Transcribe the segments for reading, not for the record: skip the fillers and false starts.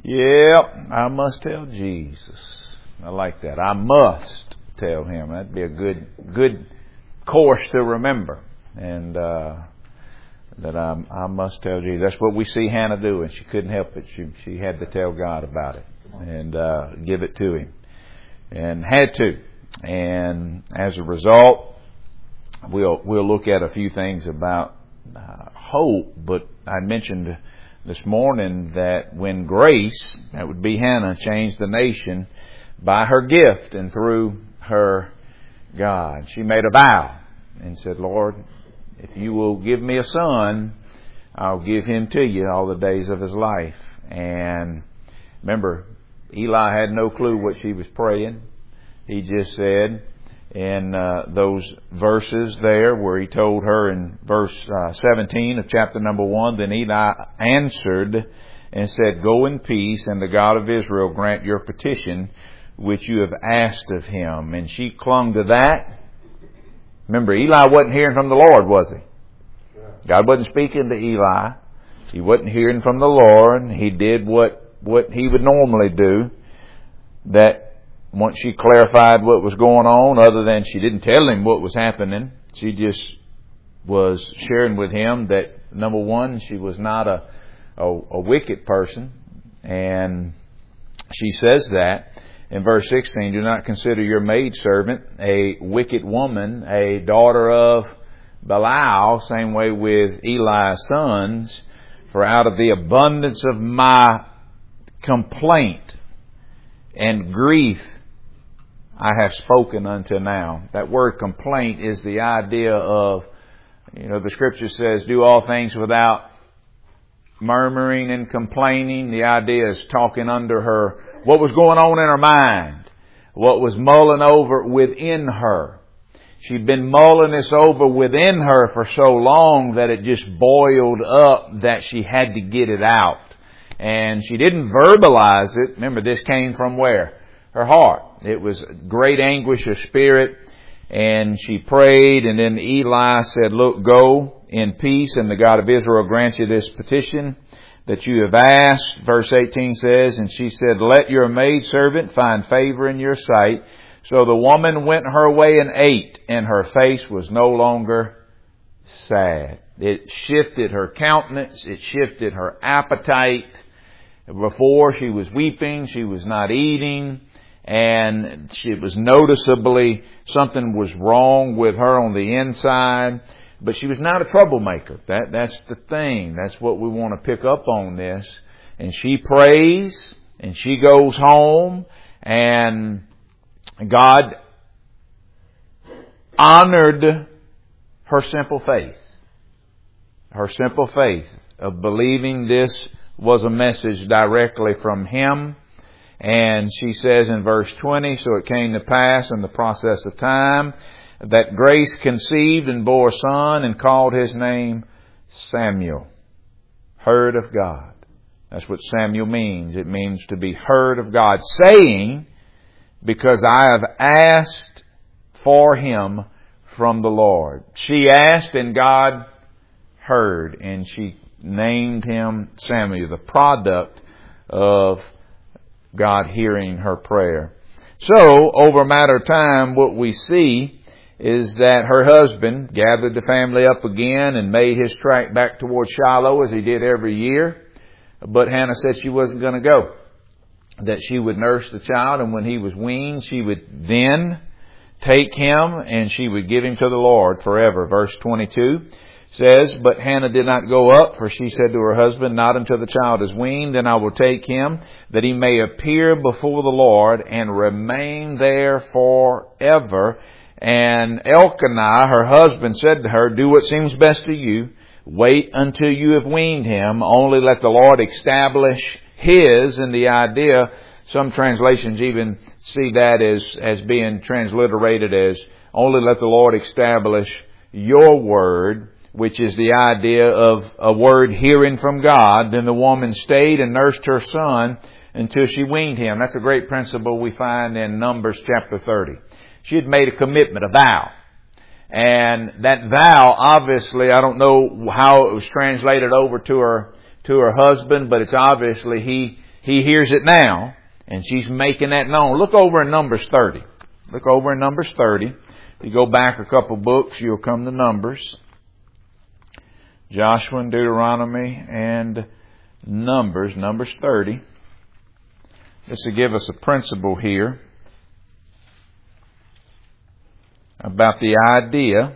Yep, I must tell Jesus. I like that. I must tell Him. That'd be a good course to remember. And that I must tell Jesus. That's what we see Hannah doing. She couldn't help it. She had to tell God about it and give it to Him, and had to. And as a result, we'll look at a few things about hope. But I mentioned this morning that when Grace, that would be Hannah, changed the nation by her gift and through her God, she made a vow and said, Lord, if you will give me a son, I'll give him to you all the days of his life. And remember, Eli had no clue what she was praying. He just said in those verses there where he told her in verse 17 of chapter number 1, then Eli answered and said, go in peace, and the God of Israel grant your petition which you have asked of him. And she clung to that. Remember, Eli wasn't hearing from the Lord, was he? God wasn't speaking to Eli. He wasn't hearing from the Lord. He did what he would normally do. That once she clarified what was going on, other than she didn't tell him what was happening, she just was sharing with him that, number one, she was not a wicked person. And she says that in verse 16, do not consider your maidservant a wicked woman, a daughter of Belial, same way with Eli's sons, for out of the abundance of my complaint and grief I have spoken unto now. That word complaint is the idea of, the scripture says, do all things without murmuring and complaining. The idea is talking under her, what was going on in her mind, what was mulling over within her. She'd been mulling this over within her for so long that it just boiled up that she had to get it out. And she didn't verbalize it. Remember, this came from where? Her heart. It was great anguish of spirit. And she prayed, and then Eli said, look, go in peace, and the God of Israel grant you this petition that you have asked. Verse 18 says, and she said, let your maidservant find favor in your sight. So the woman went her way and ate, and her face was no longer sad. It shifted her countenance. It shifted her appetite. Before, she was weeping. She was not eating. And it was noticeably something was wrong with her on the inside. But she was not a troublemaker. That's the thing. That's what we want to pick up on this. And she prays, and she goes home, and God honored her simple faith. Her simple faith of believing this was a message directly from Him. And she says in verse 20, so it came to pass in the process of time that Grace conceived and bore a son and called his name Samuel, heard of God. That's what Samuel means. It means to be heard of God, saying, because I have asked for him from the Lord. She asked and God heard, and she named him Samuel, the product of God hearing her prayer. So, over a matter of time, what we see is that her husband gathered the family up again and made his trek back towards Shiloh as he did every year. But Hannah said she wasn't going to go. That she would nurse the child, and when he was weaned, she would then take him and she would give him to the Lord forever. Verse 22 says, but Hannah did not go up, for she said to her husband, not until the child is weaned, then I will take him, that he may appear before the Lord and remain there forever. And Elkanah, her husband, said to her, do what seems best to you. Wait until you have weaned him. Only let the Lord establish his. And the idea, some translations even see that as being transliterated as only let the Lord establish your word, which is the idea of a word hearing from God. Then the woman stayed and nursed her son until she weaned him. That's a great principle we find in Numbers chapter 30. She had made a commitment, a vow. And that vow, obviously, I don't know how it was translated over to her husband, but it's obviously he he hears it now, and she's making that known. Look over in Numbers 30. Look over in Numbers 30. If you go back a couple books, you'll come to Numbers. Joshua and Deuteronomy and Numbers 30. This will give us a principle here about the idea.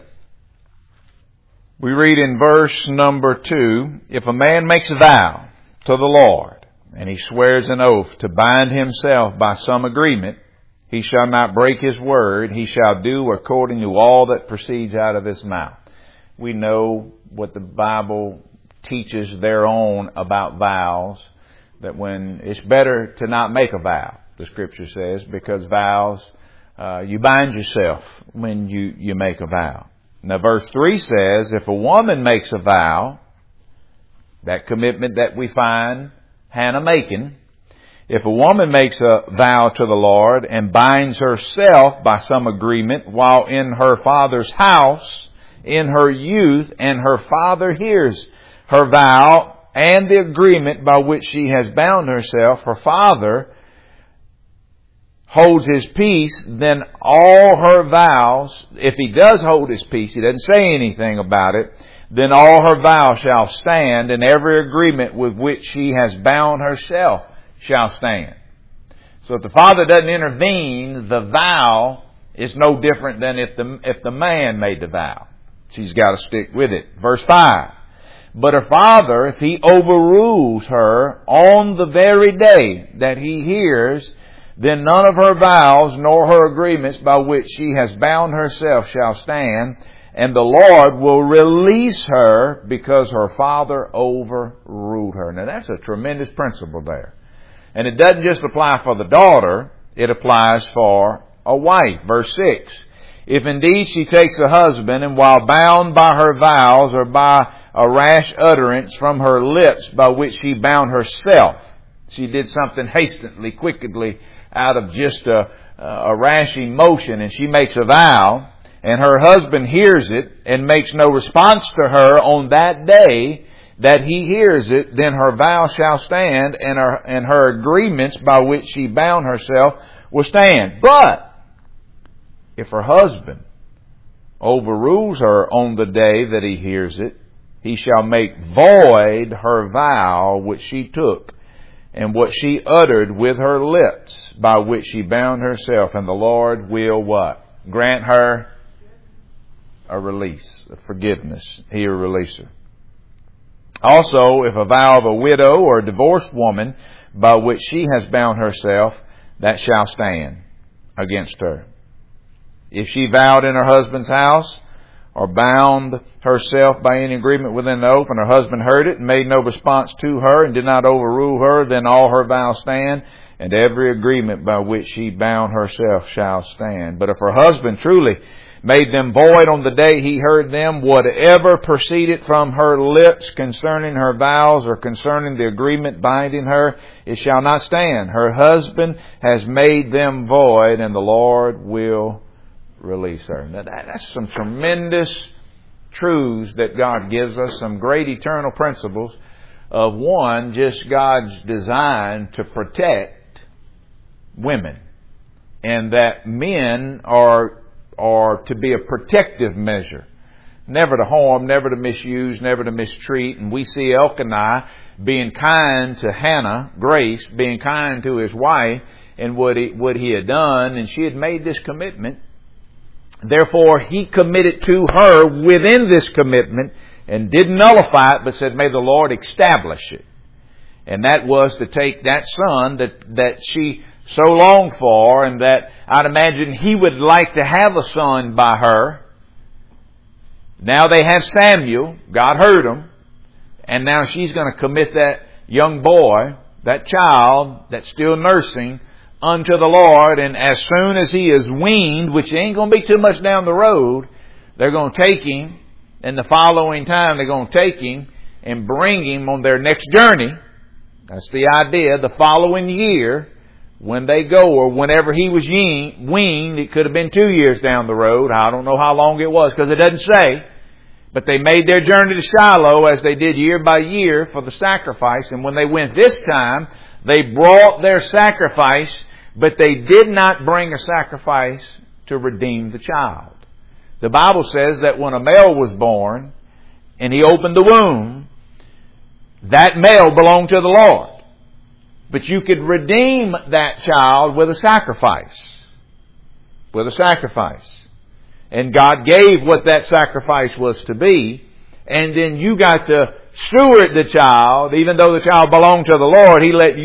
We read in verse number 2, if a man makes a vow to the Lord, and he swears an oath to bind himself by some agreement, he shall not break his word. He shall do according to all that proceeds out of his mouth. We know what the Bible teaches thereon about vows, that when it's better to not make a vow, the Scripture says, because vows, you bind yourself when you make a vow. Now verse 3 says, if a woman makes a vow, that commitment that we find Hannah making, if a woman makes a vow to the Lord and binds herself by some agreement while in her father's house in her youth, and her father hears her vow and the agreement by which she has bound herself, her father holds his peace, then all her vows, if he does hold his peace, he doesn't say anything about it, then all her vows shall stand, and every agreement with which she has bound herself shall stand. So if the father doesn't intervene, the vow is no different than if the man made the vow. She's got to stick with it. Verse 5. But her father, if he overrules her on the very day that he hears, then none of her vows nor her agreements by which she has bound herself shall stand, and the Lord will release her because her father overruled her. Now that's a tremendous principle there. And it doesn't just apply for the daughter, it applies for a wife. Verse 6. If indeed she takes a husband, and while bound by her vows or by a rash utterance from her lips by which she bound herself, she did something hastily, quickly, out of just a rash emotion, and she makes a vow, and her husband hears it and makes no response to her on that day that he hears it, then her vow shall stand, and her agreements by which she bound herself will stand. But if her husband overrules her on the day that he hears it, he shall make void her vow which she took, and what she uttered with her lips, by which she bound herself, and the Lord will what? Grant her a release, a forgiveness. He will release her. Also, if a vow of a widow or a divorced woman, by which she has bound herself, that shall stand against her. If she vowed in her husband's house, or bound herself by any agreement within the oath, and her husband heard it and made no response to her and did not overrule her, then all her vows stand, and every agreement by which she bound herself shall stand. But if her husband truly made them void on the day he heard them, whatever proceeded from her lips concerning her vows or concerning the agreement binding her, it shall not stand. Her husband has made them void, and the Lord will release her. Now that's some tremendous truths that God gives us, some great eternal principles of one, just God's design to protect women, and that men are to be a protective measure, never to harm, never to misuse, never to mistreat. And we see Elkanah being kind to Hannah, Grace, being kind to his wife, and what he had done, and she had made this commitment. Therefore, he committed to her within this commitment and didn't nullify it, but said, may the Lord establish it. And that was to take that son that she so longed for, and that I'd imagine he would like to have a son by her. Now they have Samuel. God heard him. And now she's going to commit that young boy, that child that's still nursing, unto the Lord. And as soon as he is weaned, which ain't going to be too much down the road, they're going to take him. And the following time they're going to take him and bring him on their next journey. That's the idea. The following year, when they go, or whenever he was weaned, it could have been 2 years down the road. I don't know how long it was, because it doesn't say. But they made their journey to Shiloh as they did year by year for the sacrifice. And when they went this time, They brought their sacrifice, but they did not bring a sacrifice to redeem the child. The Bible says that when a male was born and he opened the womb, that male belonged to the Lord. But you could redeem that child with a sacrifice. With a sacrifice. And God gave what that sacrifice was to be. And then you got to steward the child. Even though the child belonged to the Lord, He let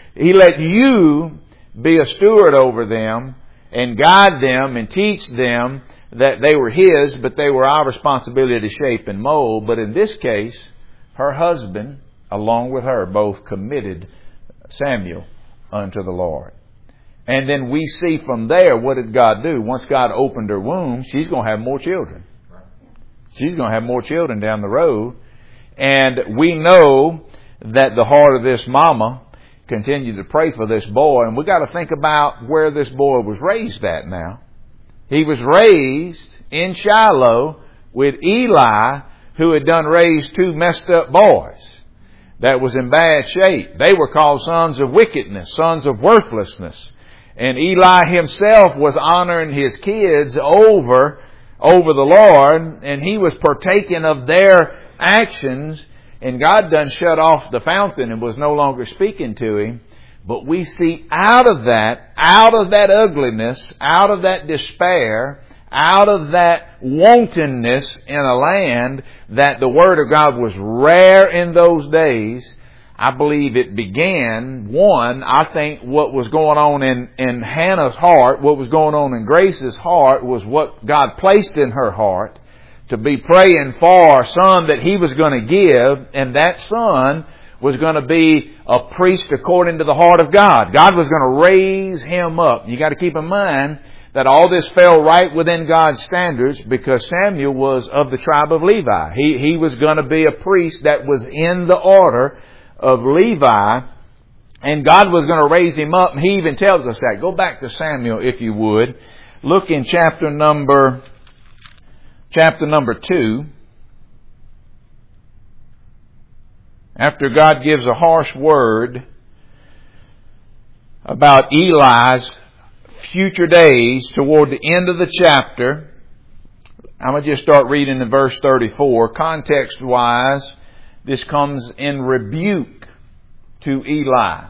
you be a steward over them and guide them and teach them that they were His, but they were our responsibility to shape and mold. But in this case, her husband, along with her, both committed Samuel unto the Lord. And then we see from there, what did God do? Once God opened her womb, she's going to have more children. She's going to have more children down the road. And we know that the heart of this mama continued to pray for this boy. And we got to think about where this boy was raised at now. He was raised in Shiloh with Eli, who had done raised two messed up boys that was in bad shape. They were called sons of wickedness, sons of worthlessness. And Eli himself was honoring his kids over the Lord, and he was partaking of their actions, and God done shut off the fountain and was no longer speaking to him. But we see out of that ugliness, out of that despair, out of that wantonness in a land that the Word of God was rare in those days. I believe it began, I think what was going on in Hannah's heart, what was going on in Grace's heart was what God placed in her heart to be praying for a son that He was going to give, and that son was going to be a priest according to the heart of God. God was going to raise him up. You got to keep in mind that all this fell right within God's standards because Samuel was of the tribe of Levi. He was going to be a priest that was in the order of Levi, and God was going to raise him up. And He even tells us that. Go back to Samuel if you would. Look in chapter number 2. After God gives a harsh word about Eli's future days toward the end of the chapter, I'm going to just start reading in verse 34. Context-wise, this comes in rebuke to Eli.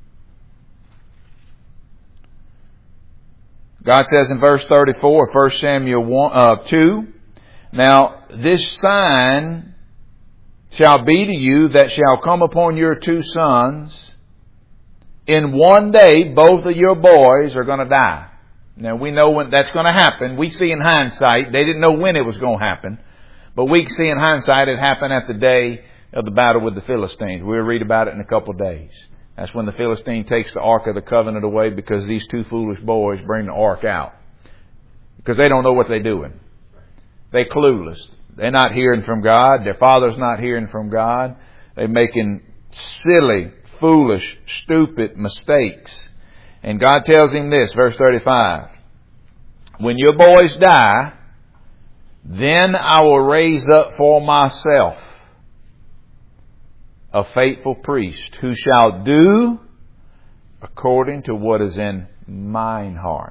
God says in verse 34, 1 Samuel 2, "Now this sign shall be to you that shall come upon your two sons. In one day, both of your boys are going to die." Now we know when that's going to happen. We see in hindsight, they didn't know when it was going to happen. But we see in hindsight it happened at the day of the battle with the Philistines. We'll read about it in a couple of days. That's when the Philistine takes the Ark of the Covenant away because these two foolish boys bring the Ark out. Because they don't know what they're doing. They're clueless. They're not hearing from God. Their father's not hearing from God. They're making silly, foolish, stupid mistakes. And God tells him this, verse 35. "When your boys die, then I will raise up for myself a faithful priest who shall do according to what is in mine heart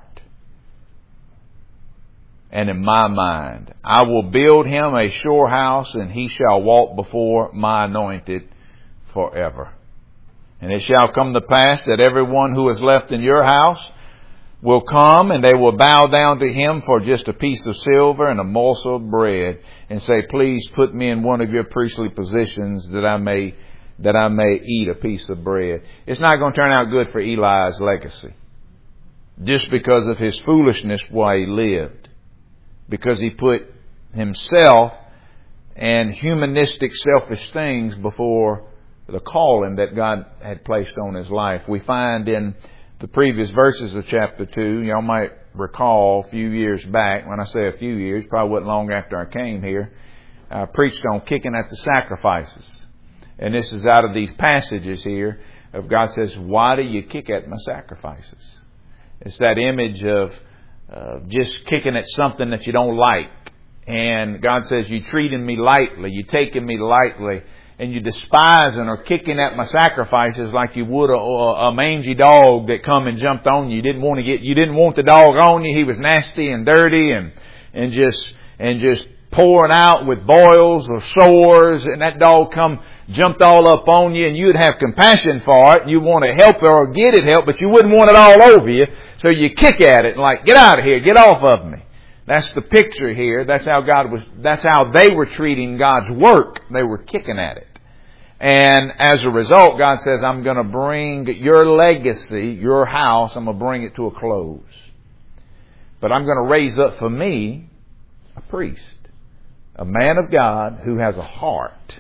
and in my mind. I will build him a sure house, and he shall walk before my anointed forever. And it shall come to pass that everyone who is left in your house will come, and they will bow down to him for just a piece of silver and a morsel of bread, and say, please put me in one of your priestly positions that I may eat a piece of bread." It's not going to turn out good for Eli's legacy. Just because of his foolishness while he lived. Because he put himself and humanistic selfish things before the calling that God had placed on his life. We find in the previous verses of chapter 2, y'all might recall a few years back, when I say a few years, probably wasn't long after I came here, I preached on kicking at the sacrifices. And this is out of these passages here of God says, why do you kick at my sacrifices? It's that image of just kicking at something that you don't like. And God says, you're treating me lightly. You're taking me lightly. and you despising or kicking at my sacrifices like you would a mangy dog that come and jumped on you. You didn't want the dog on you. He was nasty and dirty and just pouring out with boils or sores, and that dog jumped all up on you, and you'd have compassion for it. You want to help it or get it help, but you wouldn't want it all over you. So you kick at it and like, get out of here, get off of me. That's the picture here. That's how they were treating God's work. They were kicking at it. And as a result, God says, I'm going to bring your legacy, your house, I'm going to bring it to a close. But I'm going to raise up for me a priest, a man of God who has a heart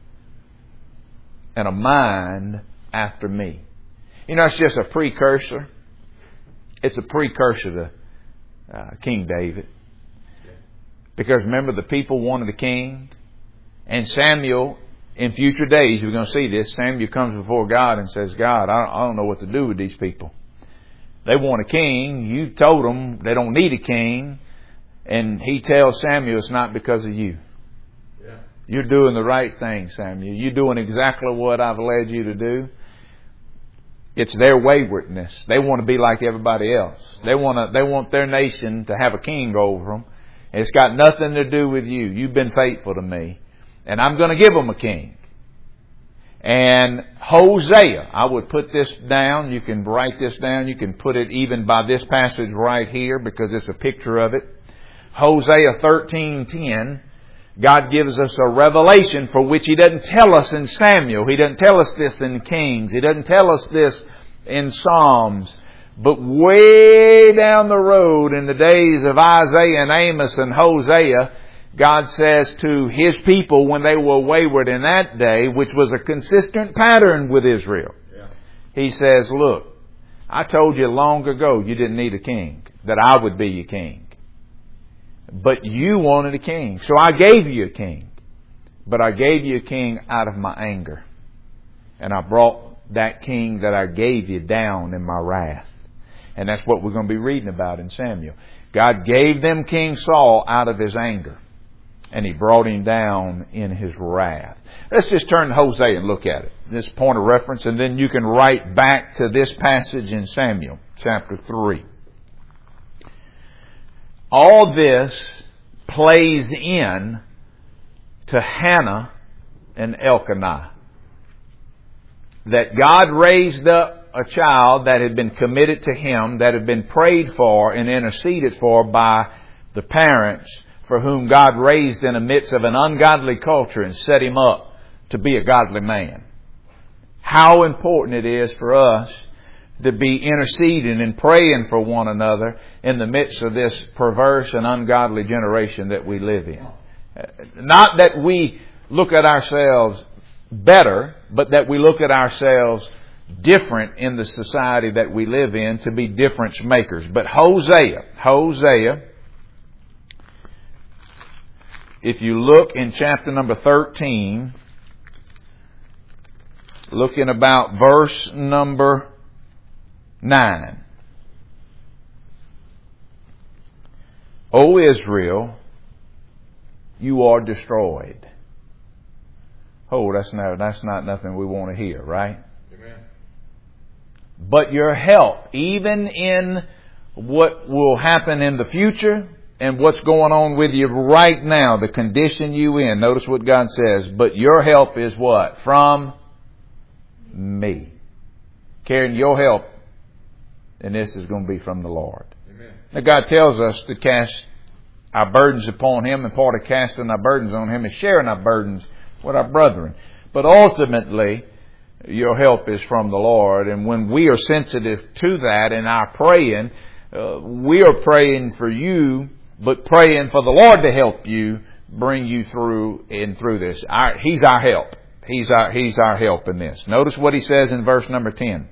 and a mind after me. You know, it's just a precursor. It's a precursor to King David. Because remember, the people wanted a king. And Samuel, in future days, we're going to see this, Samuel comes before God and says, God, I don't know what to do with these people. They want a king. You told them they don't need a king. And he tells Samuel, it's not because of you. Yeah. You're doing the right thing, Samuel. You're doing exactly what I've led you to do. It's their waywardness. They want to be like everybody else. They want their nation to have a king over them. It's got nothing to do with you. You've been faithful to me. And I'm going to give them a king. And Hosea, I would put this down. You can write this down. You can put it even by this passage right here because it's a picture of it. Hosea 13:10. God gives us a revelation for which He doesn't tell us in Samuel. He doesn't tell us this in Kings. He doesn't tell us this in Psalms. But way down the road in the days of Isaiah and Amos and Hosea, God says to His people when they were wayward in that day, which was a consistent pattern with Israel. Yeah. He says, look, I told you long ago you didn't need a king, that I would be your king. But you wanted a king. So I gave you a king. But I gave you a king out of my anger. And I brought that king that I gave you down in my wrath. And that's what we're going to be reading about in Samuel. God gave them King Saul out of His anger. And He brought him down in His wrath. Let's just turn to Hosea and look at it. This point of reference. And then you can write back to this passage in Samuel chapter 3. All this plays in to Hannah and Elkanah. That God raised up a child that had been committed to Him, that had been prayed for and interceded for by the parents, for whom God raised in the midst of an ungodly culture and set him up to be a godly man. How important it is for us to be interceding and praying for one another in the midst of this perverse and ungodly generation that we live in. Not that we look at ourselves better, but that we look at ourselves different in the society that we live in to be difference makers. But Hosea, if you look in chapter number 13, looking about verse number 9. O Israel, you are destroyed. Oh, that's not nothing we want to hear, right? Amen. But your help, even in what will happen in the future and what's going on with you right now, the condition you in. Notice what God says. But your help is what? From me. Karen, your help, and this is going to be from the Lord. Amen. Now God tells us to cast our burdens upon Him, and part of casting our burdens on Him is sharing our burdens with our brethren. But ultimately, your help is from the Lord. And when we are sensitive to that in our praying, we are praying for you, but praying for the Lord to help you, bring you through this. He's our help. He's our help in this. Notice what He says in verse number 10.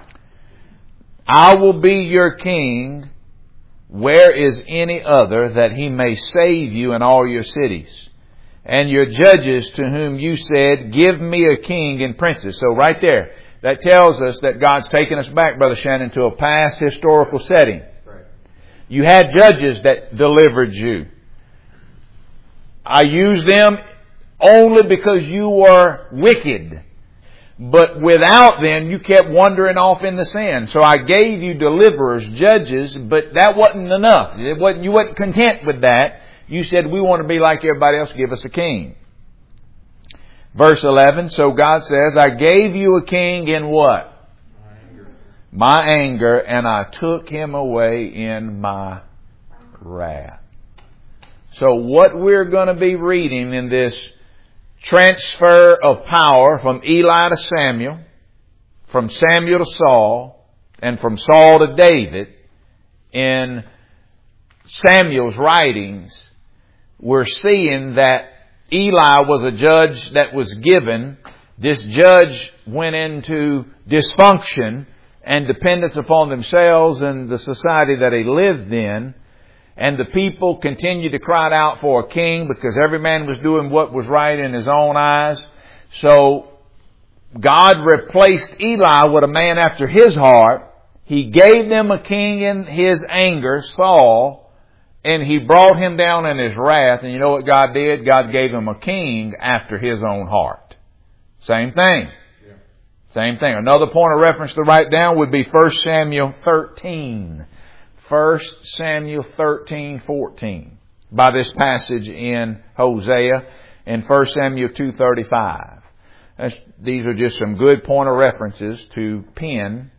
I will be your king. Where is any other that He may save you in all your cities? And your judges to whom you said, give me a king and princes. So right there, that tells us that God's taken us back, Brother Shannon, to a past historical setting. Right. You had judges that delivered you. I used them only because you were wicked. But without them, you kept wandering off in the sin. So I gave you deliverers, judges, but that wasn't enough. You wasn't content with that. You said, we want to be like everybody else, give us a king. Verse 11, so God says, I gave you a king in what? My anger, and I took him away in my wrath. So what we're going to be reading in this transfer of power from Eli to Samuel, from Samuel to Saul, and from Saul to David, in Samuel's writings, we're seeing that Eli was a judge that was given. This judge went into dysfunction and dependence upon themselves and the society that he lived in. And the people continued to cry out for a king because every man was doing what was right in his own eyes. So God replaced Eli with a man after his heart. He gave them a king in his anger, Saul, and he brought him down in his wrath. And you know what God did? God gave him a king after his own heart. Same thing. Yeah. Same thing. Another point of reference to write down would be 1 Samuel 13. 1 Samuel 13:14. By this passage in Hosea and 1 Samuel 2:35. These are just some good point of references to pen.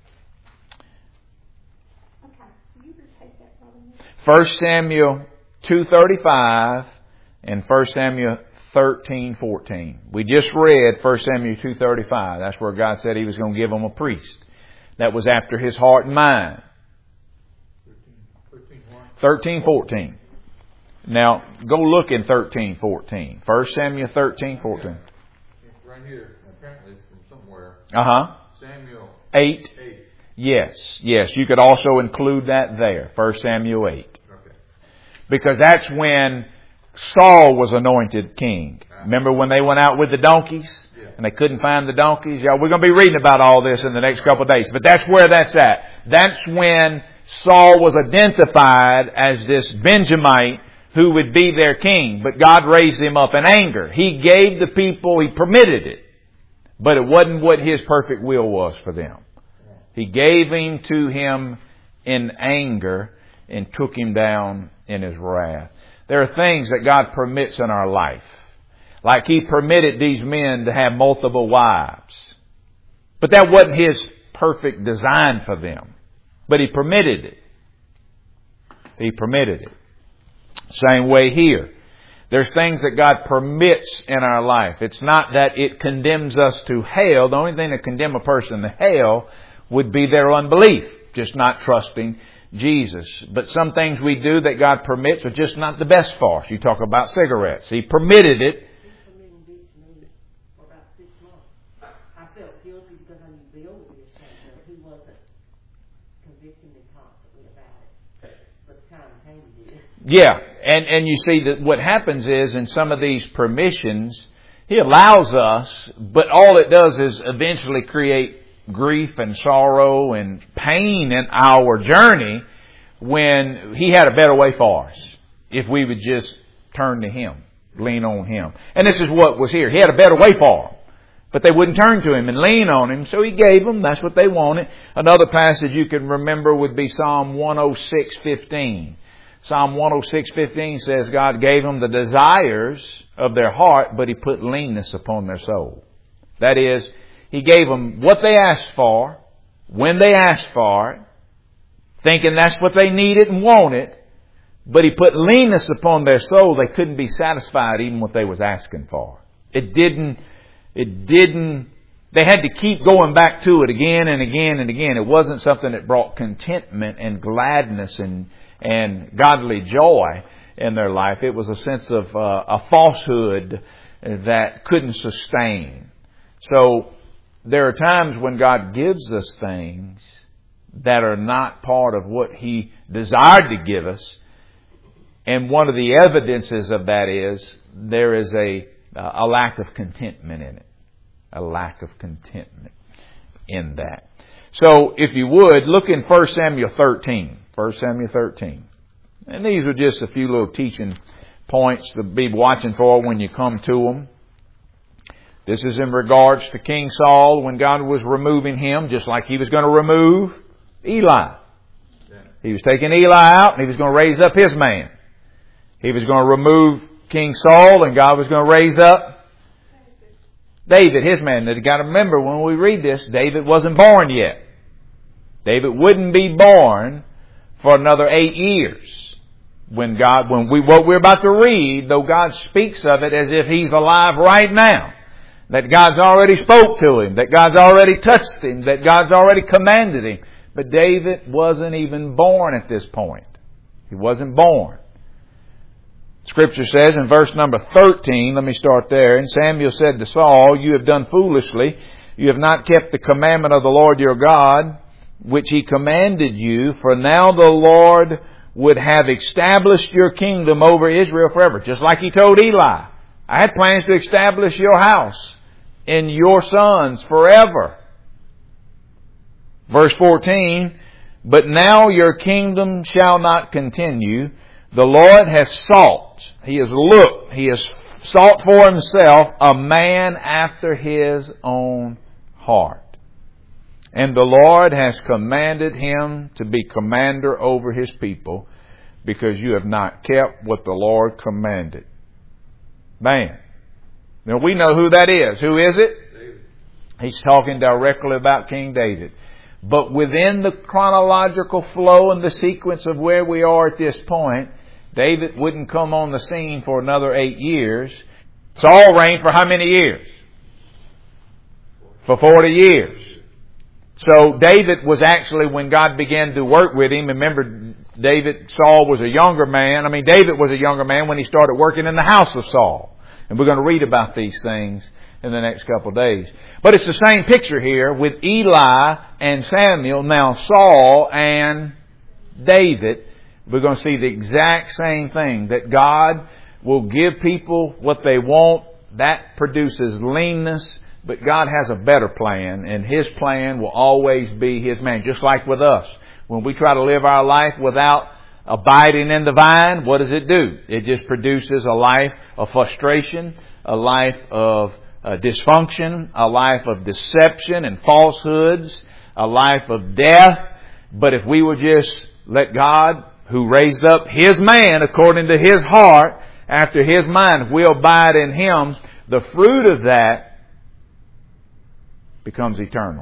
1 Samuel 2:35 and 1 Samuel 13:14. We just read 1 Samuel 2:35. That's where God said He was going to give them a priest. That was after His heart and mind. 13:14. Now, go look in 13:14. 1 Samuel 13:14. Right here, apparently from somewhere. Samuel 8. Yes. You could also include that there. 1 Samuel 8. Okay. Because that's when Saul was anointed king. Remember when they went out with the donkeys? Yeah. And they couldn't find the donkeys? Yeah, we're going to be reading about all this in the next couple of days. But that's where that's at. That's when Saul was identified as this Benjamite who would be their king. But God raised him up in anger. He gave the people, He permitted it. But it wasn't what His perfect will was for them. He gave him to him in anger and took him down in His wrath. There are things that God permits in our life. Like He permitted these men to have multiple wives. But that wasn't His perfect design for them. But He permitted it. He permitted it. Same way here. There's things that God permits in our life. It's not that it condemns us to hell. The only thing that condemn a person to hell would be their unbelief. Just not trusting Jesus. But some things we do that God permits are just not the best for us. You talk about cigarettes. He permitted it. Yeah, and you see that what happens is in some of these permissions, He allows us, but all it does is eventually create grief and sorrow and pain in our journey when He had a better way for us. If we would just turn to Him, lean on Him. And this is what was here. He had a better way for them. But they wouldn't turn to Him and lean on Him, so He gave them. That's what they wanted. Another passage you can remember would be Psalm 106:15. Psalm 106:15 says God gave them the desires of their heart, but He put leanness upon their soul. That is, He gave them what they asked for, when they asked for it, thinking that's what they needed and wanted, but He put leanness upon their soul. They couldn't be satisfied even what they was asking for. They had to keep going back to it again and again and again. It wasn't something that brought contentment and gladness and godly joy in their life. It was a sense of a falsehood that couldn't sustain. So there are times when God gives us things that are not part of what He desired to give us. And one of the evidences of that is there is a lack of contentment in it. A lack of contentment in that. So if you would, look in 1 Samuel 13. 1 Samuel 13. And these are just a few little teaching points to be watching for when you come to them. This is in regards to King Saul when God was removing him, just like He was going to remove Eli. He was taking Eli out and He was going to raise up his man. He was going to remove King Saul and God was going to raise up David, his man. Now you got to remember when we read this, David wasn't born yet. David wouldn't be born for another 8 years. What we're about to read, though God speaks of it as if he's alive right now. That God's already spoke to him. That God's already touched him. That God's already commanded him. But David wasn't even born at this point. He wasn't born. Scripture says in verse number 13, let me start there. And Samuel said to Saul, "You have done foolishly. You have not kept the commandment of the Lord your God, which He commanded you. For now the Lord would have established your kingdom over Israel forever." Just like He told Eli, "I had plans to establish your house and your sons forever." Verse 14, "But now your kingdom shall not continue. The Lord has sought," He has looked, He has sought for Himself a man after His own heart. And the Lord has commanded him to be commander over His people, because you have not kept what the Lord commanded. Man. Now we know who that is. Who is it? David. He's talking directly about King David. But within the chronological flow and the sequence of where we are at this point, David wouldn't come on the scene for another 8 years. Saul reigned for how many years? For 40 years. So David was actually, when God began to work with him, remember Saul was a younger man. David was a younger man when he started working in the house of Saul. And we're going to read about these things in the next couple of days. But it's the same picture here with Eli and Samuel, now Saul and David. We're going to see the exact same thing, that God will give people what they want. That produces leanness. But God has a better plan, and His plan will always be His man. Just like with us. When we try to live our life without abiding in the vine, what does it do? It just produces a life of frustration, a life of dysfunction, a life of deception and falsehoods, a life of death. But if we would just let God, who raised up His man according to His heart, after His mind, if we abide in Him, the fruit of that becomes eternal.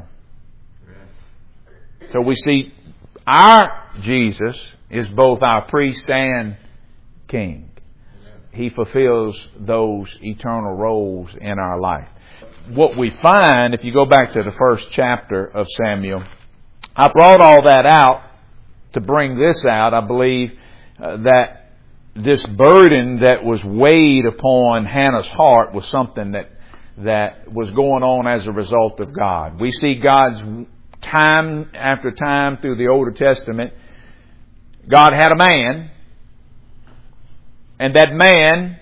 So we see our Jesus is both our priest and king. He fulfills those eternal roles in our life. What we find, if you go back to the first chapter of Samuel, I brought all that out to bring this out. I believe that this burden that was weighed upon Hannah's heart was something that was going on as a result of God. We see God's time after time through the Old Testament. God had a man, and that man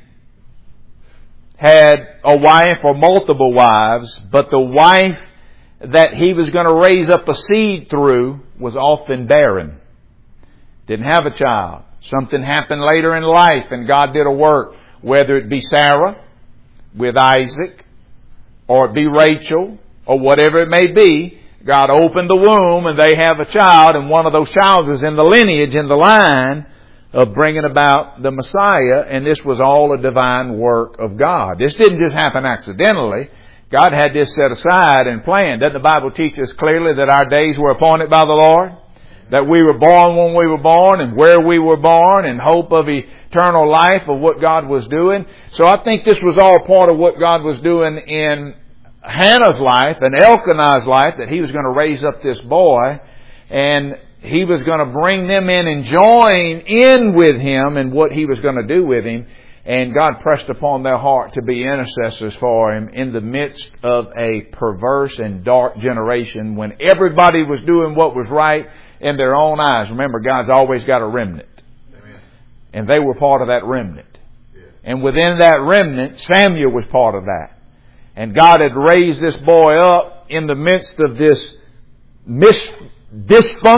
had a wife or multiple wives, but the wife that he was going to raise up a seed through was often barren. Didn't have a child. Something happened later in life and God did a work, whether it be Sarah with Isaac, or it be Rachel, or whatever it may be. God opened the womb and they have a child, and one of those children is in the lineage, in the line of bringing about the Messiah, and this was all a divine work of God. This didn't just happen accidentally. God had this set aside and planned. Doesn't the Bible teach us clearly that our days were appointed by the Lord? That we were born when we were born and where we were born, in hope of eternal life, of what God was doing. So I think this was all part of what God was doing in Hannah's life and Elkanah's life, that He was going to raise up this boy and He was going to bring them in and join in with Him and what He was going to do with him. And God pressed upon their heart to be intercessors for Him in the midst of a perverse and dark generation when everybody was doing what was right in their own eyes. Remember, God's always got a remnant. Amen. And they were part of that remnant. Yeah. And within that remnant, Samuel was part of that. And God had raised this boy up in the midst of this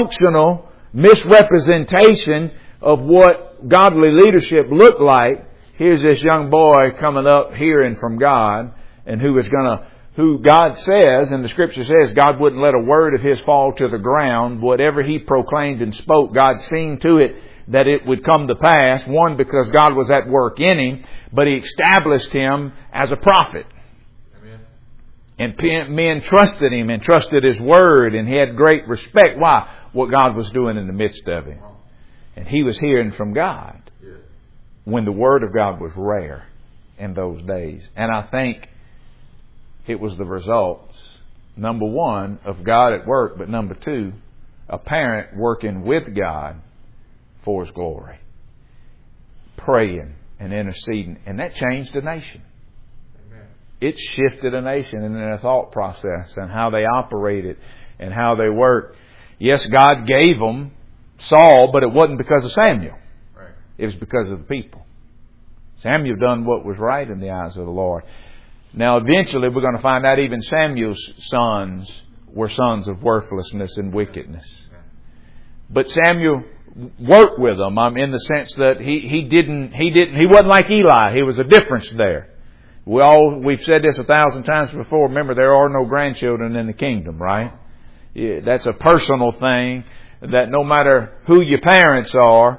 dysfunctional misrepresentation of what godly leadership looked like. here's this young boy coming up hearing from God, and who God says, and the Scripture says, God wouldn't let a word of his fall to the ground. Whatever he proclaimed and spoke, God seen to it that it would come to pass. One, because God was at work in him, but he established him as a prophet. Amen. And men trusted him and trusted his word, and he had great respect. Why? What God was doing in the midst of him. And he was hearing from God when the word of God was rare in those days. And I think it was the results, number one, of God at work, but number two, a parent working with God for his glory, praying and interceding. And that changed a nation. Amen. It shifted a nation in their thought process and how they operated and how they worked. Yes, God gave them Saul, but it wasn't because of Samuel. Right. It was because of the people. Samuel done what was right in the eyes of the Lord. Now, eventually, we're going to find out even Samuel's sons were sons of worthlessness and wickedness. But Samuel worked with them. In the sense that he wasn't like Eli. He was a difference there. We've said this 1,000 times before. Remember, there are no grandchildren in the kingdom, right? Yeah, that's a personal thing. That no matter who your parents are,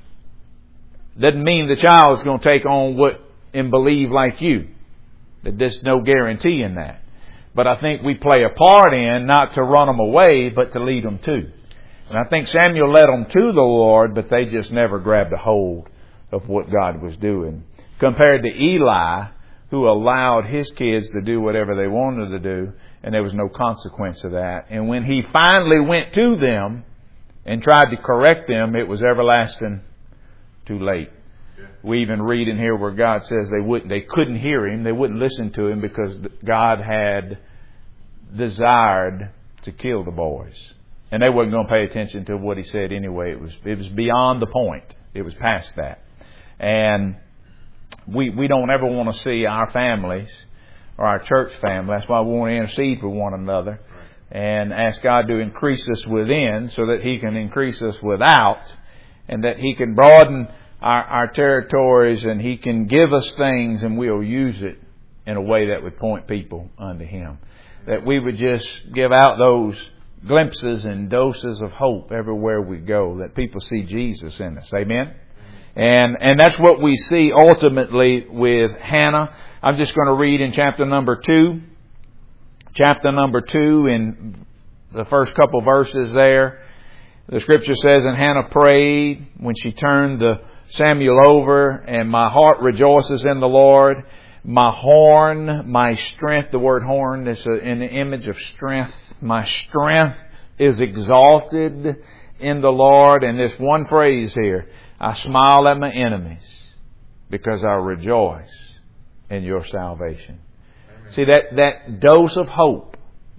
doesn't mean the child is going to take on and believe like you. That there's no guarantee in that. But I think we play a part in not to run them away, but to lead them to. And I think Samuel led them to the Lord, but they just never grabbed a hold of what God was doing. Compared to Eli, who allowed his kids to do whatever they wanted to do, and there was no consequence of that. And when he finally went to them and tried to correct them, it was everlasting too late. We even read in here where God says they couldn't hear him, they wouldn't listen to him because God had desired to kill the boys. And they wasn't going to pay attention to what he said anyway. It was beyond the point. It was past that. And we don't ever want to see our families or our church family. That's why we want to intercede for one another and ask God to increase us within so that he can increase us without, and that he can broaden our territories, and he can give us things, and we'll use it in a way that would point people unto him. That we would just give out those glimpses and doses of hope everywhere we go, that people see Jesus in us. Amen? And that's what we see ultimately with Hannah. I'm just going to read in chapter number 2. Chapter number 2, in the first couple verses there. The Scripture says, and Hannah prayed when she turned Samuel over, and my heart rejoices in the Lord. My horn, my strength, the word horn is in the image of strength. My strength is exalted in the Lord. And this one phrase here, I smile at my enemies because I rejoice in your salvation. Amen. See, that dose of hope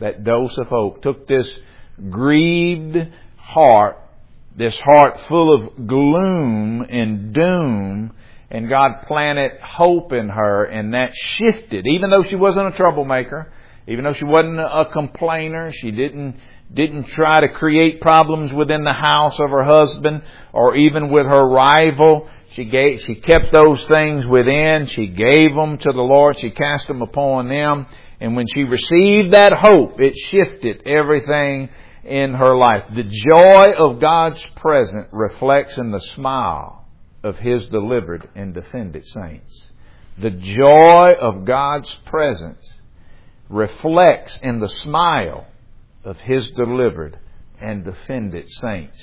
took this grieved heart, this heart full of gloom and doom, and God planted hope in her, and that shifted. Even though she wasn't a troublemaker, even though she wasn't a complainer, she didn't try to create problems within the house of her husband or even with her rival. She kept those things within. She gave them to the Lord. She cast them upon them. And when she received that hope, it shifted everything in her life. The joy of God's presence reflects in the smile of His delivered and defended saints. The joy of God's presence reflects in the smile of His delivered and defended saints.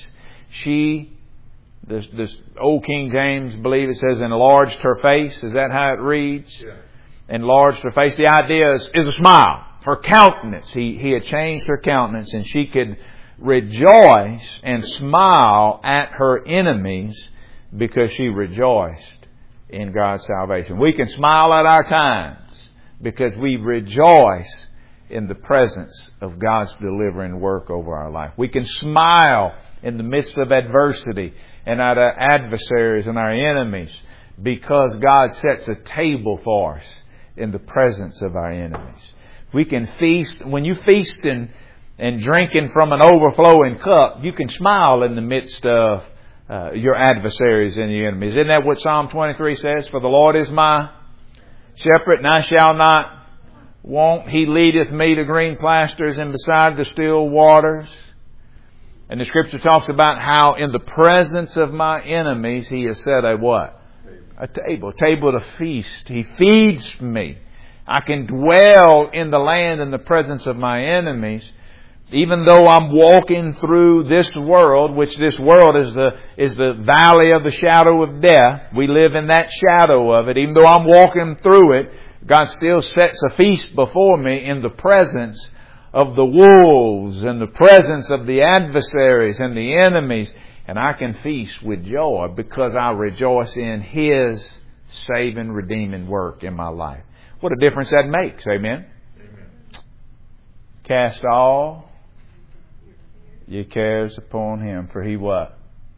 This old King James, believe it says, enlarged her face. Is that how it reads? Yeah. Enlarged her face. The idea is a smile. Her countenance. He had changed her countenance, and she could rejoice and smile at her enemies because she rejoiced in God's salvation. We can smile at our times because we rejoice in the presence of God's delivering work over our life. We can smile in the midst of adversity and at our adversaries and our enemies because God sets a table for us in the presence of our enemies. We can feast. When you feasting and drinking from an overflowing cup, you can smile in the midst of your adversaries and your enemies. Isn't that what Psalm 23 says? For the Lord is my shepherd, and I shall not want. He leadeth me to green pastures, and beside the still waters. And the Scripture talks about how in the presence of my enemies He has set a what? A table to feast. He feeds me. I can dwell in the land in the presence of my enemies. Even though I'm walking through this world, which this world is the valley of the shadow of death. We live in that shadow of it. Even though I'm walking through it, God still sets a feast before me in the presence of the wolves and the presence of the adversaries and the enemies. And I can feast with joy because I rejoice in His saving, redeeming work in my life. What a difference that makes. Amen? Amen. Cast all your cares upon Him, for He what?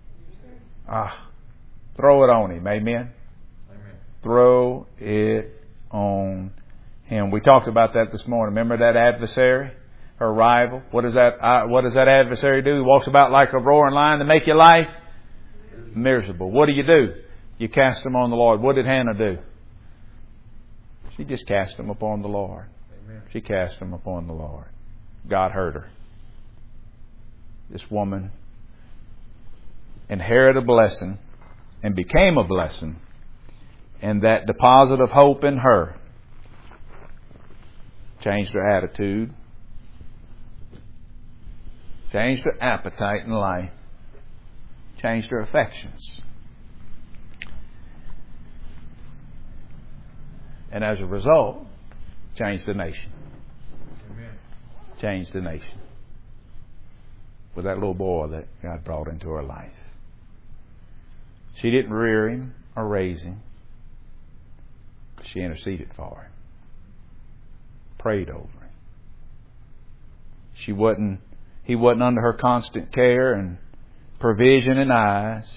Throw it on Him. Amen? Amen. Throw it on Him. We talked about that this morning. Remember that adversary? Her rival. What does that adversary do? He walks about like a roaring lion to make your life miserable. What do? You cast them on the Lord. What did Hannah do? She just cast them upon the Lord. Amen. She cast them upon the Lord. God heard her. This woman inherited a blessing and became a blessing. And that deposit of hope in her changed her attitude, changed her appetite in life, changed her affections. And as a result, changed the nation. Amen. Changed the nation. With that little boy that God brought into her life. She didn't rear him or raise him. She interceded for him. Prayed over him. He wasn't under her constant care and provision and eyes.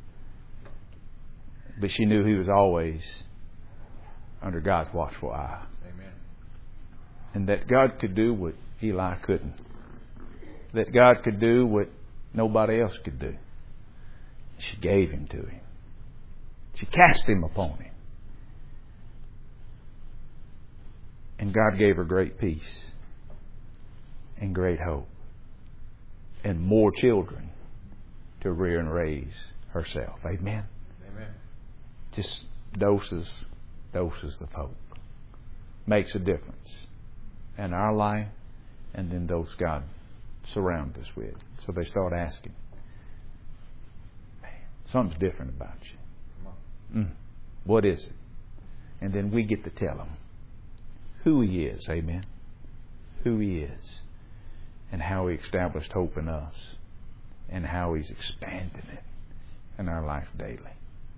But she knew he was always under God's watchful eye. Amen. And that God could do what Eli couldn't. That God could do what nobody else could do. She gave him to him. She cast him upon him. And God gave her great peace and great hope and more children to rear and raise herself. Amen. Amen. Just doses of hope. Makes a difference in our life and in those God surrounds us with. So they start asking, man, something's different about you. What is it? And then we get to tell them who He is. Amen. Who He is. And how He established hope in us. And how He's expanded it in our life daily.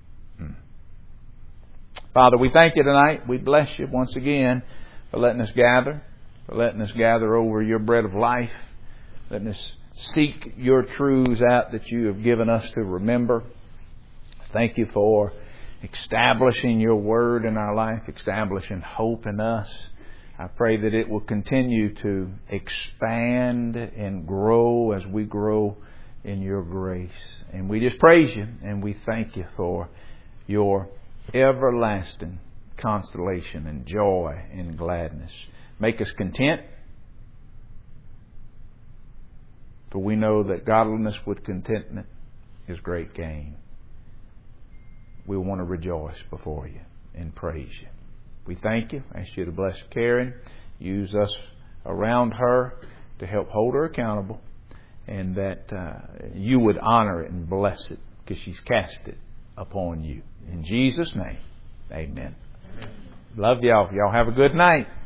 Father, we thank You tonight. We bless You once again for letting us gather. For letting us gather over Your bread of life. Letting us seek Your truths out that You have given us to remember. Thank You for establishing Your word in our life. Establishing hope in us. I pray that it will continue to expand and grow as we grow in Your grace. And we just praise You and we thank You for Your everlasting consolation and joy and gladness. Make us content, for we know that godliness with contentment is great gain. We want to rejoice before You and praise You. We thank You. I ask You to bless Karen. Use us around her to help hold her accountable, and that You would honor it and bless it because she's cast it upon You. In Jesus' name, amen. Love y'all. Y'all have a good night.